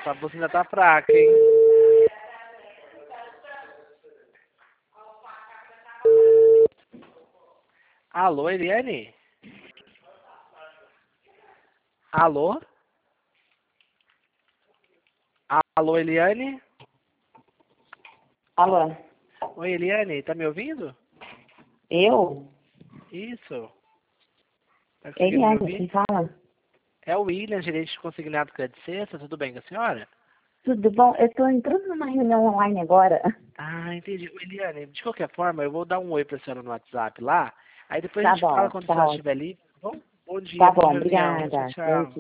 Sua buzina tá fraca, hein? Alô, Eliane? Alô? Alô, Eliane? Alô? Oi, Eliane, tá me ouvindo? Eu? Isso. Tá conseguindo me Eliane, ouvir? quem fala? É o William, gerente de consignado Crédito Sexta, tudo bem com a senhora? Tudo bom? Eu tô entrando numa reunião online agora. Ah, entendi. Ô, Eliane, de qualquer forma, eu vou dar um oi pra senhora no WhatsApp lá, aí depois a Tá gente fala bom, quando a tá senhora ótimo. estiver livre, tá bom? Bom dia, Tá boa bom, reunião. Tchau, obrigada. Bom tchau. dia.